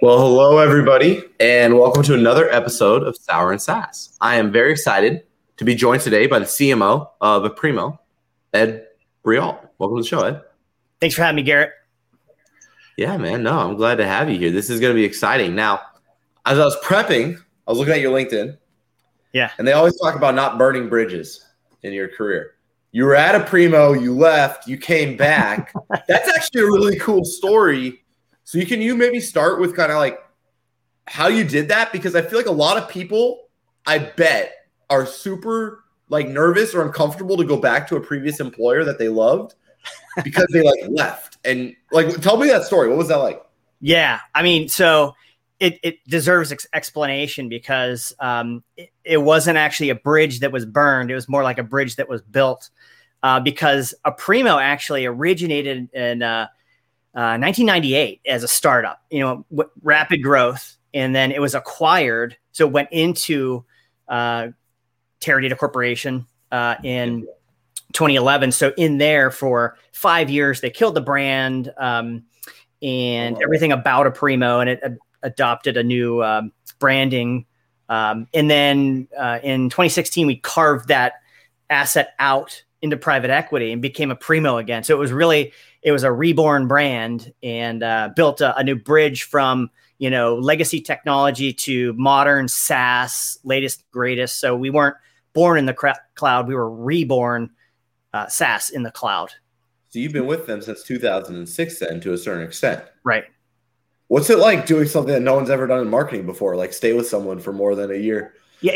Well, hello, everybody, and welcome to another episode of Sour and Sass. I am very excited to be joined today by the CMO of Aprimo, Ed Briault. Welcome to the show, Ed. Thanks for having me, Garrett. Yeah, man. No, I'm glad to have you here. This is going to be exciting. Now, as I was prepping, I was looking at your LinkedIn. Yeah. And they always talk about not burning bridges in your career. You were at Aprimo, you left, you came back. That's actually a really cool story. So you maybe start with kind of like how you did that? Because I feel like a lot of people, I bet, are super like nervous or uncomfortable to go back to a previous employer that they loved because they like left. And like, tell me that story. What was that like? Yeah. I mean, so it deserves explanation because it wasn't actually a bridge that was burned. It was more like a bridge that was built because Aprimo actually originated in 1998 as a startup, rapid growth. And then it was acquired. So it went into Teradata Corporation in 2011. So in there for 5 years, they killed the brand and everything about Aprimo, and it adopted a new branding. And then in 2016, we carved that asset out into private equity and became Aprimo again. So it was a reborn brand and built a new bridge from, legacy technology to modern SaaS, latest, greatest. So we weren't born in the cloud. We were reborn SaaS in the cloud. So you've been with them since 2006 then, to a certain extent. Right. What's it like doing something that no one's ever done in marketing before, like stay with someone for more than a year? Yeah,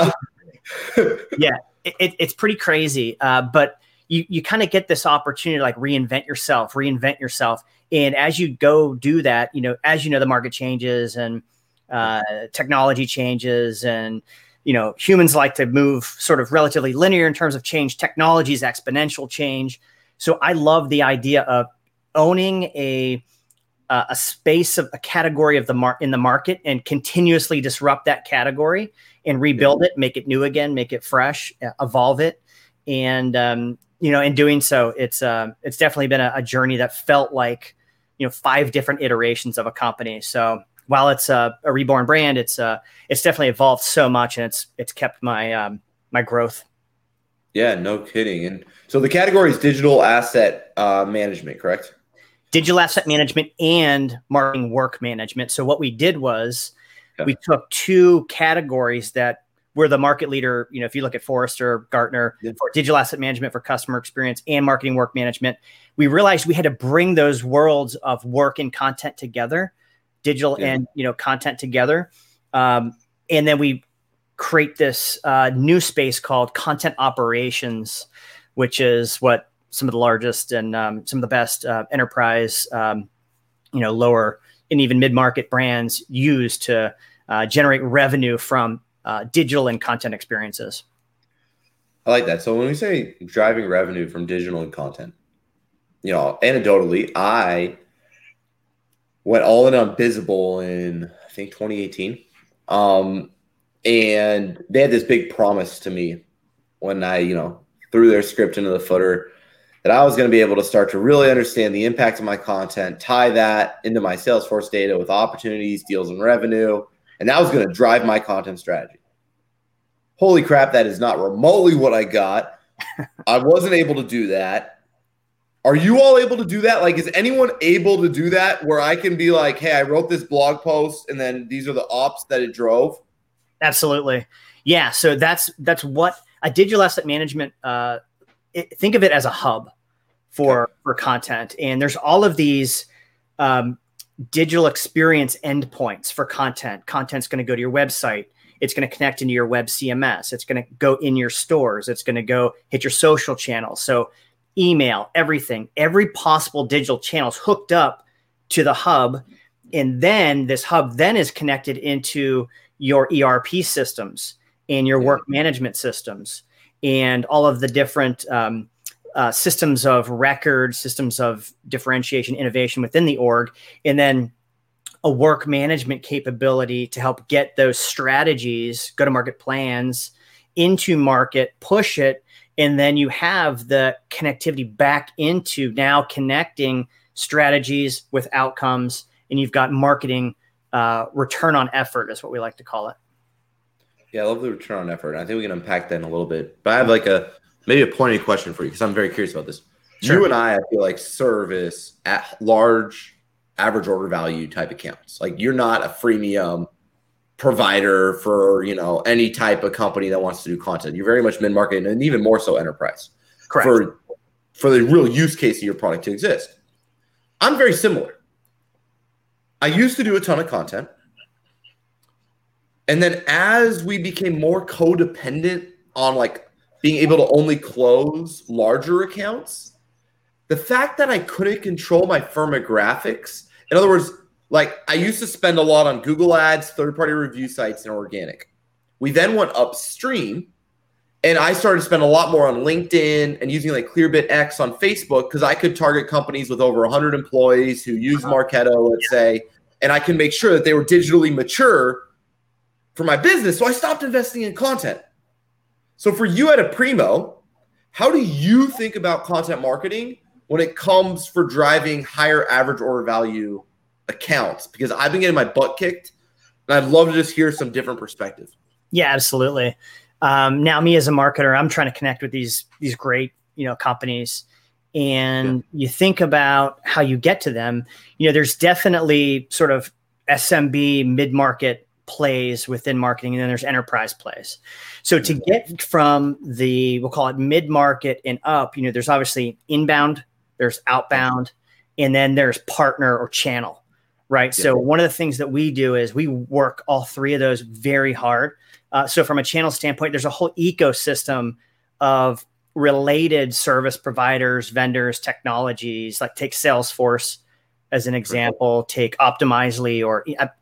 it's pretty crazy. But you kind of get this opportunity to like reinvent yourself. And as you go do that, the market changes and technology changes and, humans like to move sort of relatively linear in terms of change. Technology is exponential change. So I love the idea of owning a space of a category of in the market and continuously disrupt that category and rebuild it, make it new again, make it fresh, evolve it. And, in doing so, it's definitely been a journey that felt like, 5 different iterations of a company. So while it's a reborn brand, it's definitely evolved so much, and it's kept my my growth. Yeah, no kidding. And so the category is digital asset management, correct? Digital asset management and marketing work management. So what we did was we took 2 categories that were the market leader. If you look at Forrester, Gartner, for digital asset management, for customer experience and marketing work management, we realized we had to bring those worlds of work and content together, digital and content together. And then we create this new space called content operations, which is what some of the largest and some of the best enterprise, lower and even mid-market brands use to generate revenue from digital and content experiences. I like that. So when we say driving revenue from digital and content, anecdotally, I went all in on Bizible in, I think, 2018. And they had this big promise to me when I, threw their script into the footer that I was going to be able to start to really understand the impact of my content, tie that into my Salesforce data with opportunities, deals, and revenue. And that was going to drive my content strategy. Holy crap, that is not remotely what I got. I wasn't able to do that. Are you all able to do that? Like, is anyone able to do that where I can be like, hey, I wrote this blog post and then these are the ops that it drove? Absolutely. Yeah. So that's what a digital asset management, think of it as a hub for content. And there's all of these digital experience endpoints for content. Content's going to go to your website. It's going to connect into your web CMS. It's going to go in your stores. It's going to go hit your social channels. So email, everything, every possible digital channel is hooked up to the hub. And then this hub then is connected into your ERP systems and your work management systems and all of the different systems of record, systems of differentiation, innovation within the org. And then a work management capability to help get those strategies, go-to-market plans into market, push it, and then you have the connectivity back into now connecting strategies with outcomes, and you've got marketing return on effort is what we like to call it. Yeah, I love the return on effort. I think we can unpack that in a little bit. But I have like maybe a pointed question for you because I'm very curious about this. Sure. You and I feel like service at large average order value type accounts. Like you're not a freemium provider for, any type of company that wants to do content. You're very much mid-market and even more so enterprise. Correct. For the real use case of your product to exist. I'm very similar. I used to do a ton of content. And then as we became more codependent on like being able to only close larger accounts, the fact that I couldn't control my firmographics, in other words, like I used to spend a lot on Google Ads, third-party review sites, and organic. We then went upstream, and I started to spend a lot more on LinkedIn and using like Clearbit X on Facebook because I could target companies with over 100 employees who use Marketo, let's say, and I can make sure that they were digitally mature for my business. So I stopped investing in content. So for you at Aprimo, how do you think about content marketing when it comes for driving higher average order value accounts? Because I've been getting my butt kicked and I'd love to just hear some different perspective. Yeah, absolutely. Now me as a marketer, I'm trying to connect with these great, companies, and you think about how you get to them. There's definitely sort of SMB mid-market plays within marketing, and then there's enterprise plays. So to get from we'll call it mid-market and up, there's obviously inbound, there's outbound, and then there's partner or channel, right? Yeah. So one of the things that we do is we work all three of those very hard. So from a channel standpoint, there's a whole ecosystem of related service providers, vendors, technologies, like take Salesforce as an example, take Optimizely or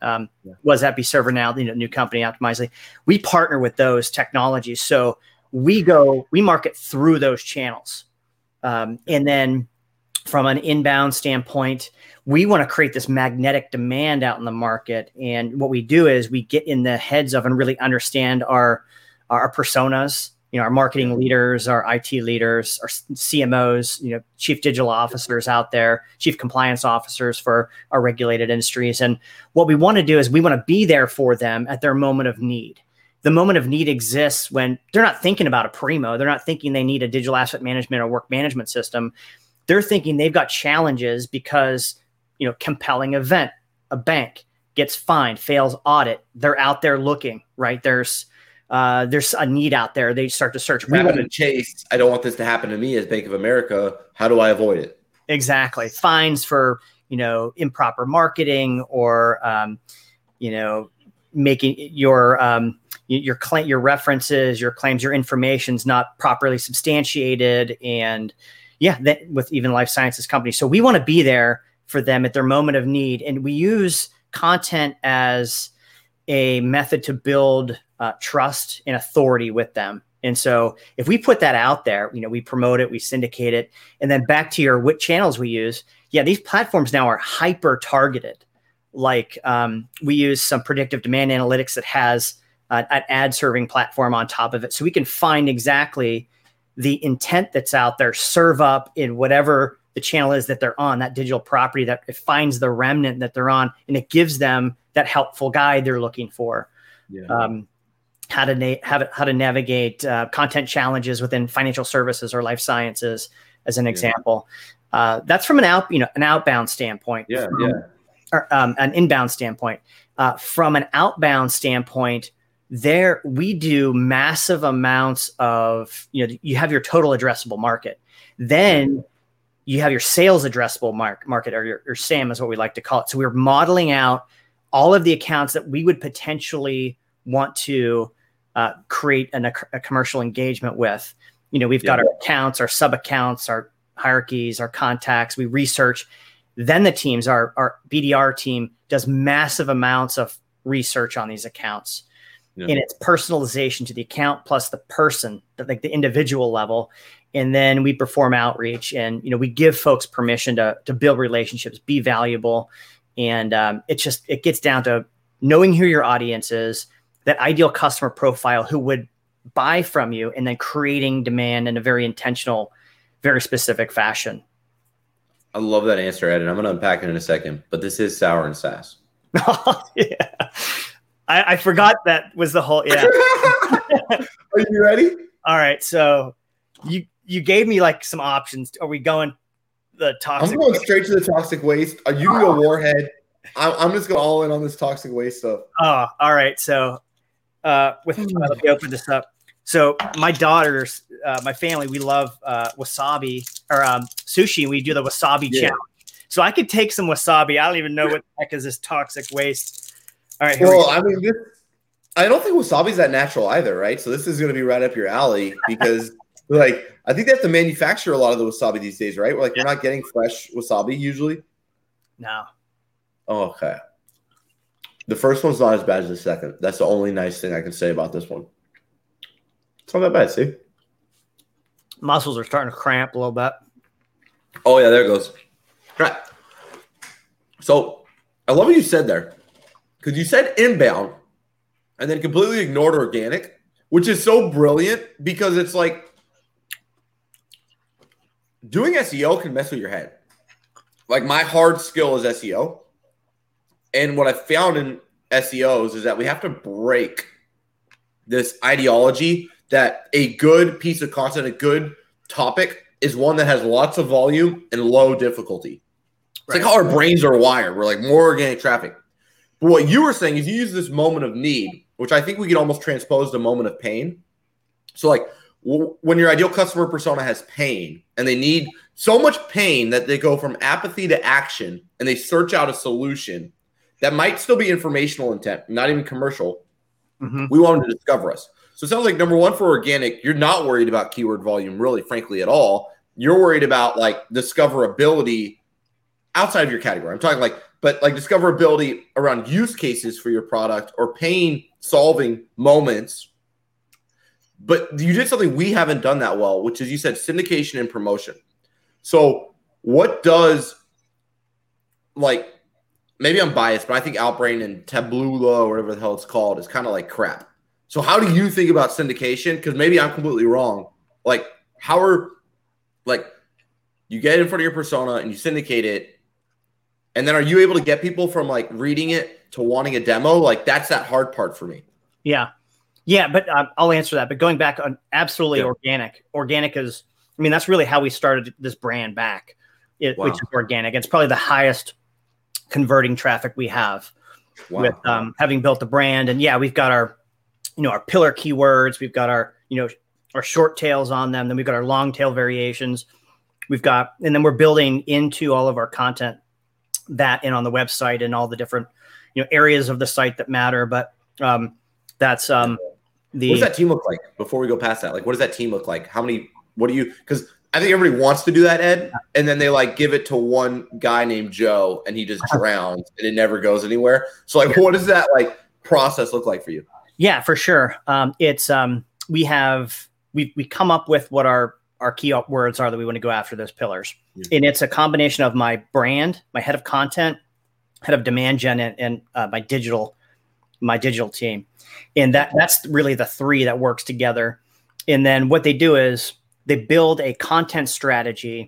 was Episerver now, new company, Optimizely. We partner with those technologies. So we market through those channels. And then from an inbound standpoint, we want to create this magnetic demand out in the market. And what we do is we get in the heads of and really understand our personas, our marketing leaders, our IT leaders, our CMOs, chief digital officers out there, chief compliance officers for our regulated industries. And what we want to do is we want to be there for them at their moment of need. The moment of need exists when they're not thinking about Aprimo. They're not thinking they need a digital asset management or work management system. They're thinking they've got challenges because, compelling event, a bank gets fined, fails audit. They're out there looking, right? There's a need out there. They start to search. We want to chase. I don't want this to happen to me as Bank of America. How do I avoid it? Exactly. Fines for, improper marketing or, making your references, your claims, your information's not properly substantiated. And with even life sciences companies. So we want to be there for them at their moment of need. And we use content as a method to build trust and authority with them. And so if we put that out there, we promote it, we syndicate it. And then back to what channels we use. Yeah, these platforms now are hyper targeted. Like we use some predictive demand analytics that has an ad serving platform on top of it. So we can find exactly the intent that's out there, serve up in whatever the channel is that they're on, that digital property, that it finds the remnant that they're on, and it gives them that helpful guide they're looking for. Yeah. How to navigate content challenges within financial services or life sciences, as an example. That's from an outbound standpoint. Or an inbound standpoint. From an outbound standpoint, we do massive amounts of, you have your total addressable market. Then you have your sales addressable market, or your SAM is what we like to call it. So we're modeling out all of the accounts that we would potentially want to create a commercial engagement with. We've got our accounts, our sub accounts, our hierarchies, our contacts. We research. Then the teams, our BDR team does massive amounts of research on these accounts. Yeah. And it's personalization to the account plus the person, like the individual level. And then we perform outreach, and we give folks permission to build relationships, be valuable. And it gets down to knowing who your audience is, that ideal customer profile who would buy from you, and then creating demand in a very intentional, very specific fashion. I love that answer, Ed, and I'm going to unpack it in a second. But this is Sour and Sass. Yeah. I forgot that was the whole. Yeah. Are you ready? All right. So you gave me like some options. Are we going the toxic? I'm going straight to the toxic waste. You can go warhead. I'm just going all in on this toxic waste stuff. Oh, all right. So let me open this up. So my daughters, my family, we love wasabi or sushi. We do the wasabi challenge. So I could take some wasabi. I don't even know what the heck is this toxic waste. All right. Well, I mean, I don't think wasabi is that natural either, right? So this is going to be right up your alley because, like, I think they have to manufacture a lot of the wasabi these days, right? We're not getting fresh wasabi usually. No. Oh, okay. The first one's not as bad as the second. That's the only nice thing I can say about this one. It's not that bad, see? Muscles are starting to cramp a little bit. Oh, yeah, there it goes. Right. So I love what you said there because you said inbound and then completely ignored organic, which is so brilliant because it's like doing SEO can mess with your head. Like my hard skill is SEO. And what I found in SEOs is that we have to break this ideology that a good piece of content, a good topic is one that has lots of volume and low difficulty. It's like how our brains are wired. We're like more organic traffic. But what you were saying is you use this moment of need, which I think we can almost transpose to moment of pain. So like when your ideal customer persona has pain and they need so much pain that they go from apathy to action and they search out a solution that might still be informational intent, not even commercial. Mm-hmm. We want them to discover us. So it sounds like number one for organic, you're not worried about keyword volume really, frankly, at all. You're worried about like discoverability outside of your category. I'm talking like discoverability around use cases for your product or pain solving moments. But you did something we haven't done that well, which is you said syndication and promotion. So what does like, maybe I'm biased, but I think Outbrain and Taboola or whatever the hell it's called is kind of like crap. So how do you think about syndication? Because maybe I'm completely wrong. Like you get in front of your persona and you syndicate it. And then are you able to get people from like reading it to wanting a demo? Like that's that hard part for me. Yeah. Yeah. But I'll answer that. But going back on absolutely organic. Organic is, I mean, that's really how we started this brand back. Which is organic. It's probably the highest converting traffic we have with having built the brand. And yeah, we've got our pillar keywords. We've got our short tails on them. Then we've got our long tail variations. And then we're building into all of our content that and on the website and all the different, areas of the site that matter. But that's what does that team look like before we go past that? Like, what does that team look like? Because I think everybody wants to do that, Ed, and then they like give it to one guy named Joe and he just drowns and it never goes anywhere. So like, what does that like process look like for you? Yeah, for sure. It's we come up with what our key words are that we want to go after those pillars. Yeah. And it's a combination of my brand, my head of content, head of demand gen, and my digital team. And that's really the three that works together. And then what they do is they build a content strategy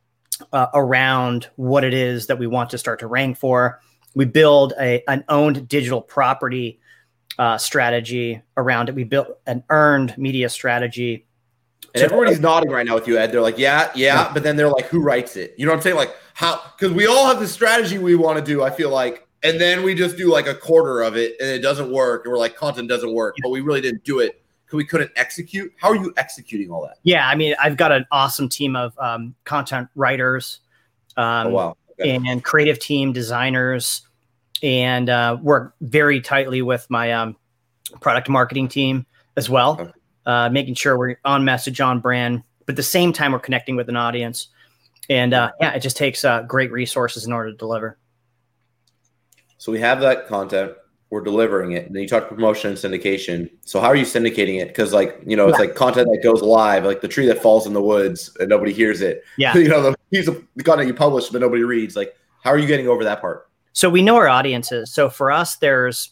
around what it is that we want to start to rank for. We build an owned digital property strategy around it. We built an earned media strategy. And everybody's nodding right now with you, Ed. They're like, yeah. But then they're like, who writes it? You know what I'm saying? Like how, because we all have this strategy we want to do, I feel like, and then we just do like a quarter of it and it doesn't work. And we're like, content doesn't work, but we really didn't do it because we couldn't execute. How are you executing all that? Yeah. I mean, I've got an awesome team of content writers and creative team designers, and work very tightly with my product marketing team as well. Okay. Making sure we're on message, on brand, but at the same time, we're connecting with an audience. And it just takes great resources in order to deliver. So we have that content, we're delivering it. And then you talk promotion and syndication. So how are you syndicating it? Because it's like content that goes live, like the tree that falls in the woods and nobody hears it. Yeah. The piece of the content you publish, but nobody reads. Like, how are you getting over that part? So we know our audiences. So for us, there's,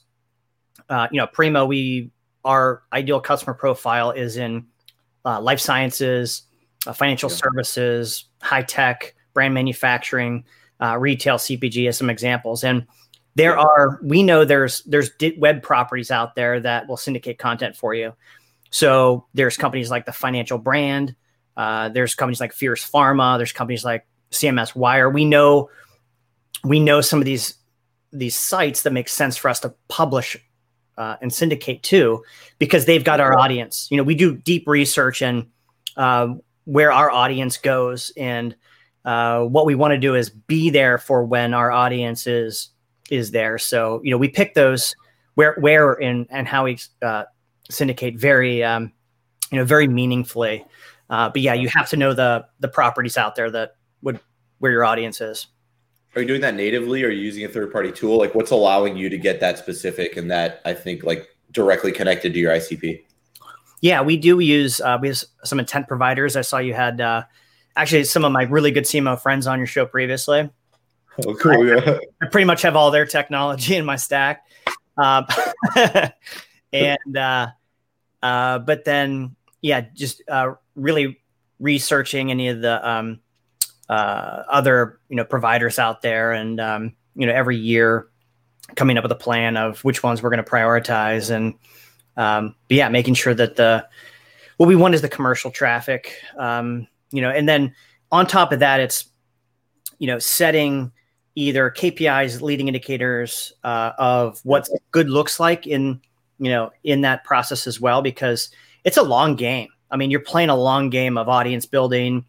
Primo, our ideal customer profile is in life sciences, financial services, high tech, brand manufacturing, retail, CPG as some examples. And we know there's web properties out there that will syndicate content for you. So there's companies like the Financial Brand. There's companies like Fierce Pharma. There's companies like CMS Wire. We know some of these sites that make sense for us to publish and syndicate to, because they've got our audience. We do deep research and where our audience goes, and what we want to do is be there for when our audience is there. So we pick those where and how we syndicate very very meaningfully. But yeah, you have to know the properties out there where your audience is. Are you doing that natively, or are you using a third-party tool? Like, what's allowing you to get that specific and that, I think, like, directly connected to your ICP? Yeah, we do use we have some intent providers. I saw you had actually some of my really good CMO friends on your show previously. Oh, cool. Yeah. I pretty much have all their technology in my stack. But then, yeah, just really researching any of the other providers out there, and every year coming up with a plan of which ones we're going to prioritize, and but yeah, making sure that what we want is the commercial traffic, and then on top of that, it's setting either KPIs, leading indicators of what good looks like in that process as well, because it's a long game. I mean, you're playing a long game of audience building,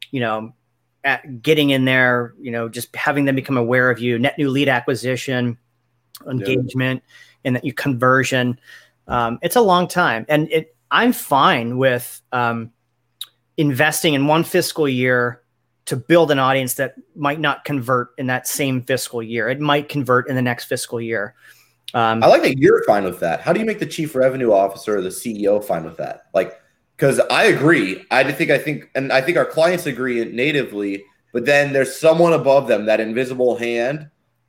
getting in there, just having them become aware of you, net new lead acquisition, engagement, and that you conversion. It's a long time. And I'm fine with investing in one fiscal year to build an audience that might not convert in that same fiscal year. It might convert in the next fiscal year. I like that you're fine with that. How do you make the chief revenue officer or the CEO fine with that? Like, because I agree. I think our clients agree natively, but then there's someone above them, that invisible hand,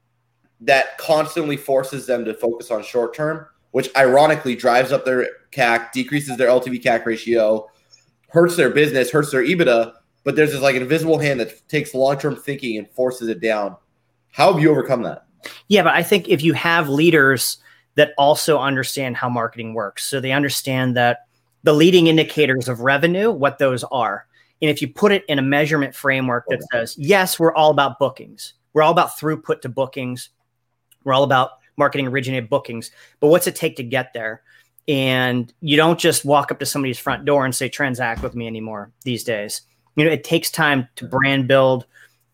that constantly forces them to focus on short term, which ironically drives up their CAC, decreases their LTV CAC ratio, hurts their business, hurts their EBITDA. But there's this like invisible hand that takes long-term thinking and forces it down. How have you overcome that? Yeah, but I think if you have leaders that also understand how marketing works, so they understand that the leading indicators of revenue, what those are. And if you put it in a measurement framework that says, yes, we're all about bookings. We're all about throughput to bookings. We're all about marketing originated bookings. But what's it take to get there? And you don't just walk up to somebody's front door and say, transact with me anymore these days. It takes time to brand build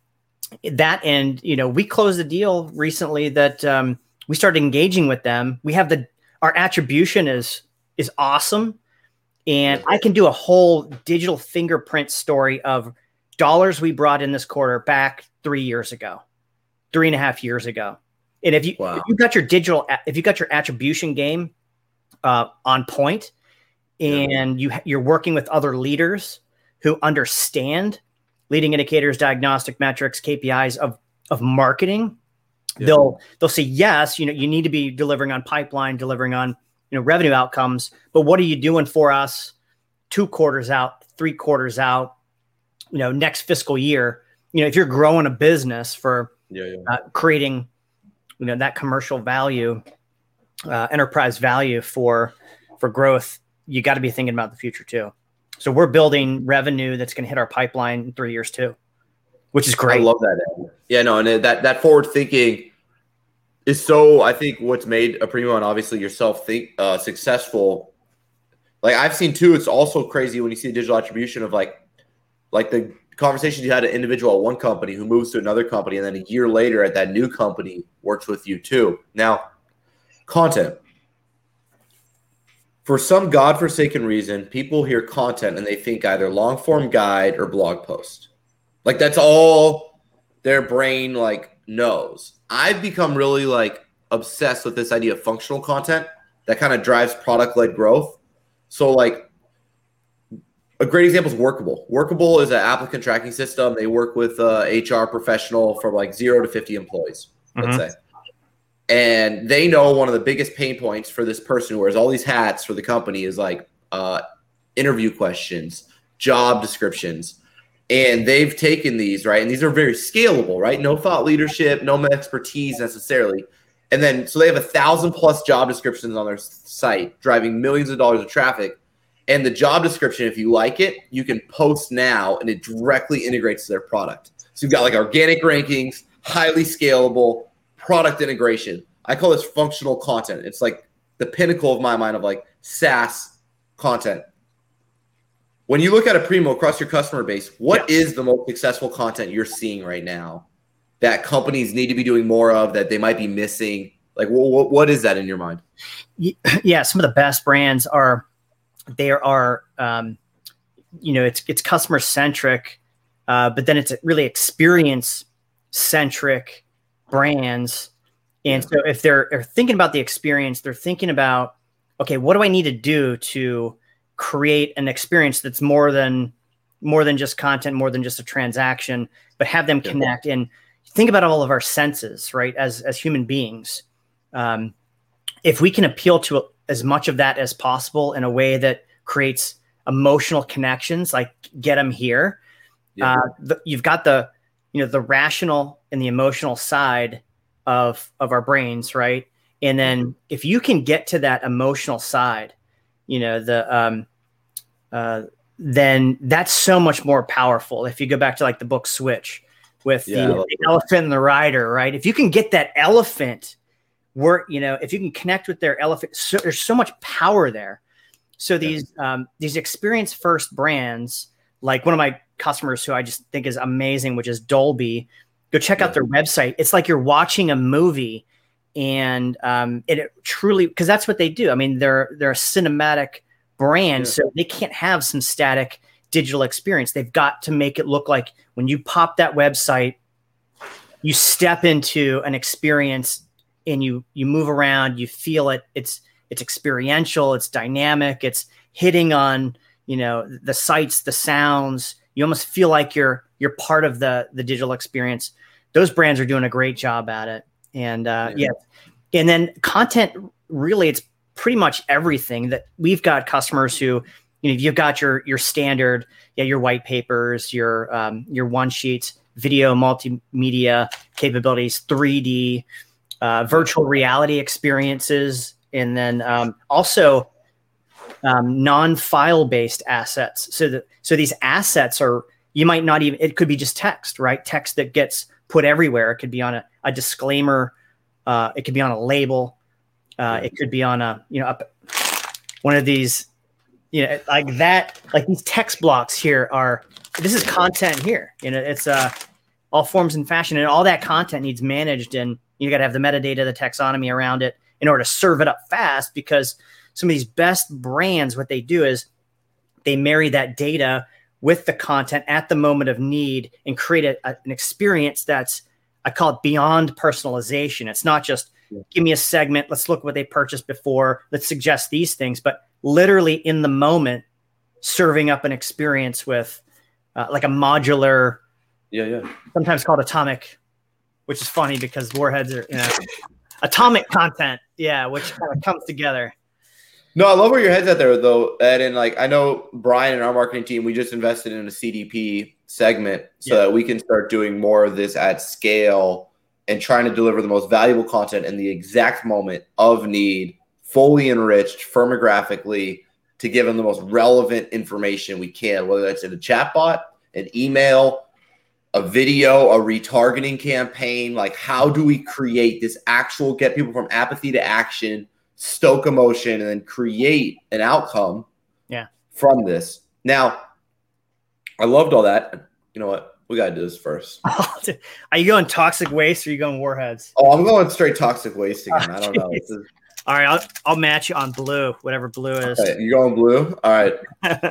that. And, we closed a deal recently that we started engaging with them. We have our attribution is awesome. And I can do a whole digital fingerprint story of dollars we brought in this quarter back 3 years ago, 3.5 years ago. And if you got your attribution game on point, and you're working with other leaders who understand leading indicators, diagnostic metrics, KPIs of marketing, they'll say, yes, you need to be delivering on pipeline, delivering on revenue outcomes, but what are you doing for us 2 quarters out, 3 quarters out, next fiscal year? If you're growing a business for creating, that commercial value, enterprise value for growth, you got to be thinking about the future too. So we're building revenue that's going to hit our pipeline in 3 years too, which is great. I love that. Yeah, no, and that forward thinking is so, I think, what's made Aprimo and obviously yourself successful. Like I've seen too, it's also crazy when you see digital attribution of like the conversations you had an individual at one company who moves to another company, and then a year later at that new company works with you too. Now, content. For some godforsaken reason, people hear content and they think either long form guide or blog post. Like that's all their brain knows. I've become really obsessed with this idea of functional content that kind of drives product-led growth. So a great example is Workable. Workable is an applicant tracking system. They work with HR professional from 0 to 50 employees, let's say. And they know one of the biggest pain points for this person who wears all these hats for the company is interview questions, job descriptions. And they've taken these, right? And these are very scalable, right? No thought leadership, no expertise necessarily. And then, so they have 1,000+ job descriptions on their site, driving millions of dollars of traffic. And the job description, if you like it, you can post now, and it directly integrates to their product. So you've got like organic rankings, highly scalable product integration. I call this functional content. It's like the pinnacle of my mind of like SaaS content. When you look at a Primo across your customer base, what is the most successful content you're seeing right now that companies need to be doing more of, that they might be missing? Like, what is that in your mind? Yeah, some of the best brands are, it's customer centric, but then it's really experience centric brands. And so if they're thinking about the experience, they're thinking about, okay, what do I need to do to create an experience that's more than just content, more than just a transaction, but have them connect. And think about all of our senses, right? As human beings, if we can appeal to as much of that as possible in a way that creates emotional connections, like get them here. You've got the rational and the emotional side of our brains, right? And then if you can get to that emotional side, then that's so much more powerful. If you go back to like the book Switch with the elephant and the rider, right? If you can get that elephant if you can connect with their elephant, there's so much power there. So these experience first brands, like one of my customers who I just think is amazing, which is Dolby, go check out their website. It's like you're watching a movie, and it truly, because that's what they do. I mean, they're a cinematic brand, so they can't have some static digital experience. They've got to make it look like when you pop that website, you step into an experience and you move around, you feel it. It's experiential, it's dynamic, it's hitting on, the sights, the sounds. You almost feel like you're part of the digital experience. Those brands are doing a great job at it. And and then content, really, it's pretty much everything that we've got customers who, you've got your standard, your white papers, your one sheets, video, multimedia capabilities, 3D, virtual reality experiences, and then also non-file based assets. So these assets are, you might not even, it could be just text, right? Text that gets put everywhere. It could be on a disclaimer. It could be on a label. It could be on one of these, like that, like these text blocks here this is content here. It's all forms and fashion, and all that content needs managed, and you got to have the metadata, the taxonomy around it in order to serve it up fast, because some of these best brands, what they do is they marry that data with the content at the moment of need and create an experience that's, I call it beyond personalization. It's not just give me a segment, let's look what they purchased before, let's suggest these things, but literally in the moment, serving up an experience with like a modular, sometimes called atomic, which is funny because warheads are, atomic content, which kind of comes together. No, I love where your head's at there, though, Ed. And like, I know Brian and our marketing team, we just invested in a CDP segment so that we can start doing more of this at scale and trying to deliver the most valuable content in the exact moment of need, fully enriched, firmographically, to give them the most relevant information we can, whether that's in a chatbot, an email, a video, a retargeting campaign. Like, how do we create this actual, get people from apathy to action, stoke emotion, and then create an outcome from this? Now, I loved all that. You know what? We got to do this first. Are you going toxic waste or are you going warheads? Oh, I'm going straight toxic waste again. I don't know. All right, I'll match you on blue, whatever blue is. Okay, you going blue? All right.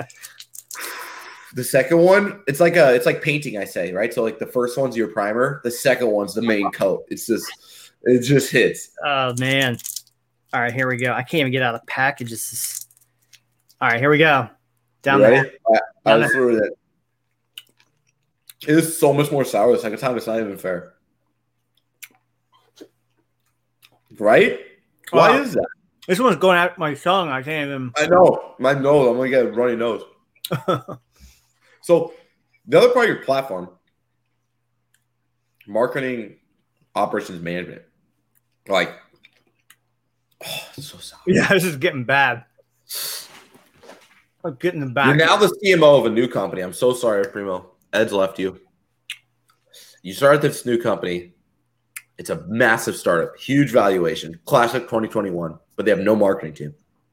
The second one, it's like painting, I say, right? So like the first one's your primer, the second one's the main coat. It just hits. Oh man. All right, here we go. I can't even get out of the package. All right, here we go. Down there. I was through it. It is so much more sour the second time. It's not even fair. Right? Why is that? This one's going out my tongue. I can't even. I know. My nose. I'm going to get a runny nose. So the other part of your platform, marketing operations management, like so sorry. Yeah, this is getting bad. I'm getting the back. You're now the CMO of a new company. I'm so sorry, Primo. Ed's left you. You started this new company. It's a massive startup, huge valuation, classic 2021, but they have no marketing team.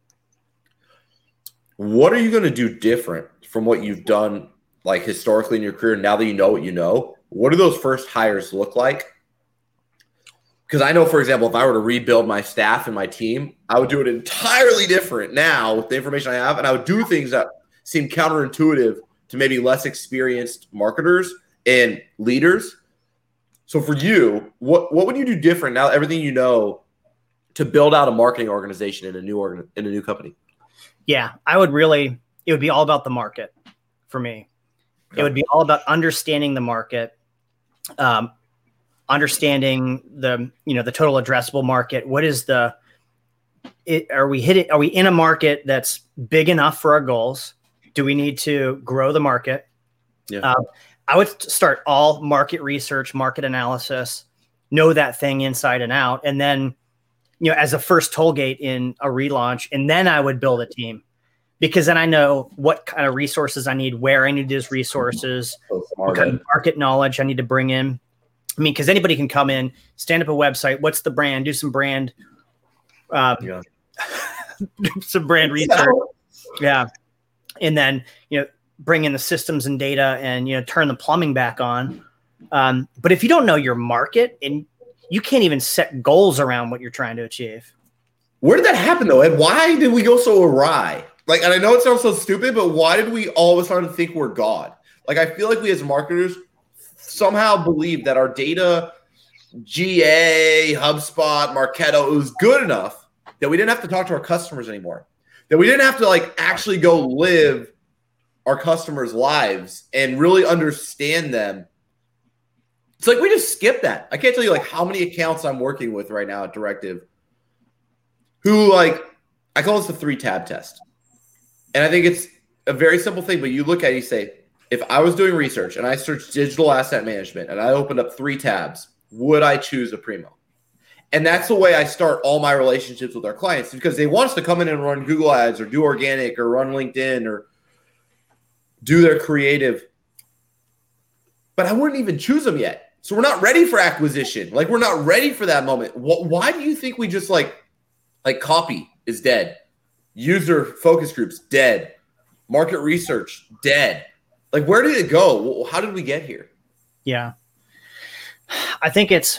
What are you going to do different from what you've done like historically in your career now that you know what you know? What do those first hires look like? Because I know, for example, if I were to rebuild my staff and my team, I would do it entirely different now with the information I have, and I would do things that seem counterintuitive to maybe less experienced marketers and leaders. So for you, what would you do different now, everything you know, to build out a marketing organization in a new company? Yeah, it would be all about the market for me. Okay. It would be all about understanding the market, understanding the total addressable market. What is are we in a market that's big enough for our goals? Do we need to grow the market? Yeah. I would start all market research, market analysis, know that thing inside and out. And then, as a first toll gate in a relaunch, and then I would build a team, because then I know what kind of resources I need, where I need those resources, what kind of market knowledge I need to bring in. I mean, because anybody can come in, stand up a website. What's the brand? Do some brand, some brand research. Yeah. And then, bring in the systems and data and, turn the plumbing back on. But if you don't know your market, and you can't even set goals around what you're trying to achieve. Where did that happen though, Ed? Why did we go so awry? And I know it sounds so stupid, but why did we all of a sudden think we're God? I feel like we as marketers somehow believe that our data, GA, HubSpot, Marketo, it was good enough that we didn't have to talk to our customers anymore. That we didn't have to actually go live our customers' lives and really understand them. It's we just skip that. I can't tell you how many accounts I'm working with right now at Directive who I call this the 3-tab test. And I think it's a very simple thing, but you look at it, you say, if I was doing research and I searched digital asset management and I opened up 3 tabs, would I choose a Primo? And that's the way I start all my relationships with our clients, because they want us to come in and run Google ads or do organic or run LinkedIn or do their creative. But I wouldn't even choose them yet. So we're not ready for acquisition. We're not ready for that moment. Why do you think we just copy is dead? User focus groups, dead. Market research, dead. Where did it go? How did we get here? Yeah. I think it's,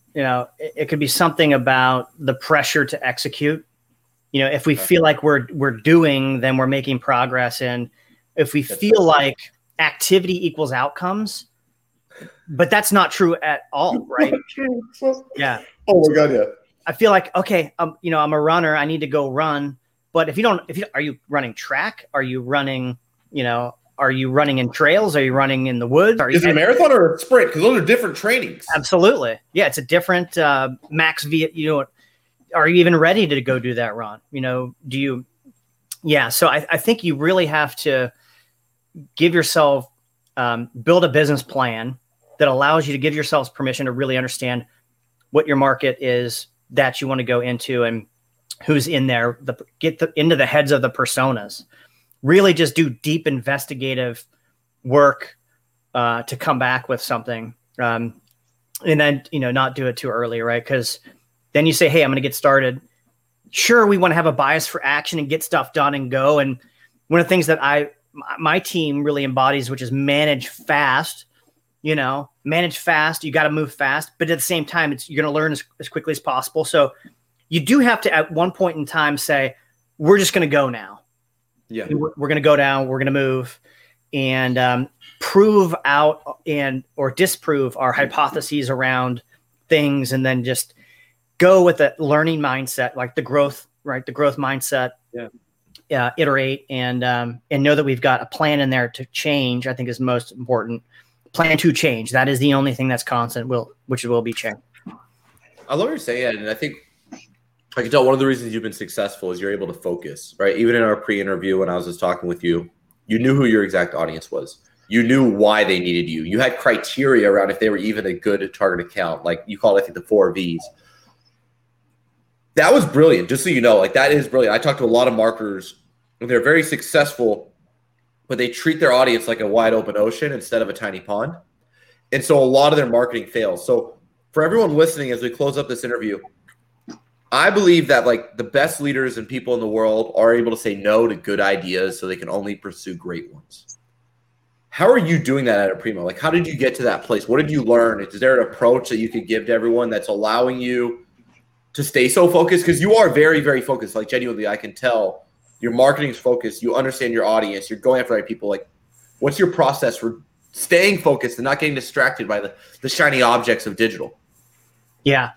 it could be something about the pressure to execute. If we feel like we're doing, then we're making progress. And if we feel like activity equals outcomes, but that's not true at all, right? Yeah. Oh my God, yeah. I feel like, okay, I'm a runner. I need to go run. But are you running track? Are you running, are you running in trails? Are you running in the woods? Is it a marathon or a sprint? Because those are different trainings. Absolutely. Yeah, it's a different max V. Are you even ready to go do that run? Do you? Yeah. So I think you really have to give yourself, build a business plan that allows you to give yourselves permission to really understand what your market is that you want to go into and who's in there. Into the heads of the personas. Really just do deep investigative work to come back with something. And then, not do it too early, right? Because then you say, hey, I'm going to get started. Sure, we want to have a bias for action and get stuff done and go. And one of the things that my team really embodies, which is manage fast, manage fast. You got to move fast. But at the same time, you're going to learn as quickly as possible. So you do have to, at one point in time, say, we're just going to go now. Yeah, we're going to go down. We're going to move and prove out or disprove our hypotheses around things, and then just go with a learning mindset, like the growth, right? The growth mindset. Yeah. Iterate and know that we've got a plan in there to change. I think is most important. Plan to change. That is the only thing that's constant. Which will be change. I love what you're saying, and I think I can tell one of the reasons you've been successful is you're able to focus, right? Even in our pre-interview when I was just talking with you, you knew who your exact audience was. You knew why they needed you. You had criteria around if they were even a good target account. You call it, I think, the 4 Vs. That was brilliant. Just so you know, like that is brilliant. I talked to a lot of marketers and they're very successful, but they treat their audience like a wide open ocean instead of a tiny pond. And so a lot of their marketing fails. So for everyone listening, as we close up this interview, I believe that like the best leaders and people in the world are able to say no to good ideas so they can only pursue great ones. How are you doing that at Aprimo? Like, how did you get to that place? What did you learn? Is there an approach that you could give to everyone that's allowing you to stay so focused? Because you are very, very focused. Like, genuinely, I can tell your marketing's focused. You understand your audience. You're going after the right people. Like, what's your process for staying focused and not getting distracted by the shiny objects of digital? Yeah.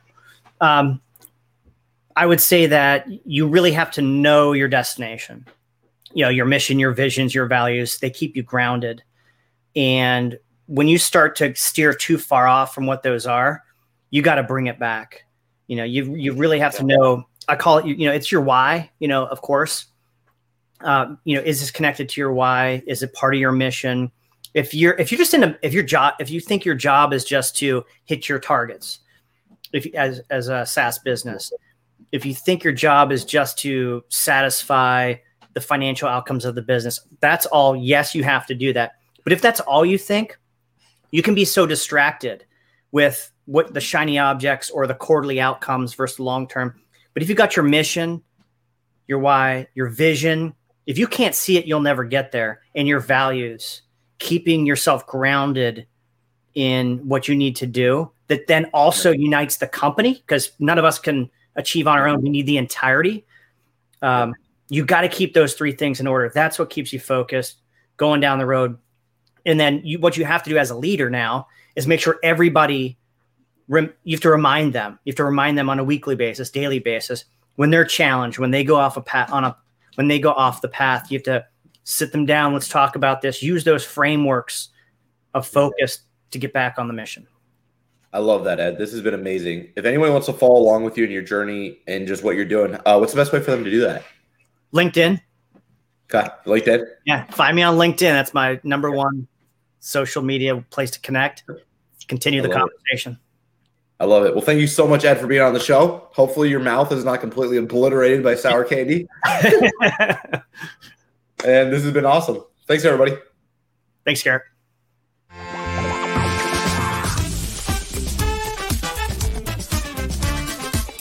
I would say that you really have to know your destination, your mission, your visions, your values. They keep you grounded. And when you start to steer too far off from what those are, you got to bring it back. You really have to know, I call it, it's your why, of course. Is this connected to your why? Is it part of your mission? If you think your job is just to hit your targets, as a SaaS business, if you think your job is just to satisfy the financial outcomes of the business, that's all. Yes, you have to do that. But if that's all you think, you can be so distracted with what the shiny objects or the quarterly outcomes versus long-term. But if you got your mission, your why, your vision, if you can't see it, you'll never get there. And your values, keeping yourself grounded in what you need to do, that then also unites the company, because none of us can achieve on our own. We need the entirety. You got to keep those three things in order. That's what keeps you focused going down the road. And then what you have to do as a leader now is make sure everybody, you have to remind them. You have to remind them on a weekly basis, daily basis, when they're challenged, when they go off when they go off the path. You have to sit them down. Let's talk about this. Use those frameworks of focus to get back on the mission. I love that, Ed. This has been amazing. If anyone wants to follow along with you in your journey and just what you're doing, what's the best way for them to do that? LinkedIn. Okay, LinkedIn. Yeah, find me on LinkedIn. That's my number one social media place to connect. Continue the conversation. I love it. Well, thank you so much, Ed, for being on the show. Hopefully your mouth is not completely obliterated by sour candy. And this has been awesome. Thanks, everybody. Thanks, Garrett.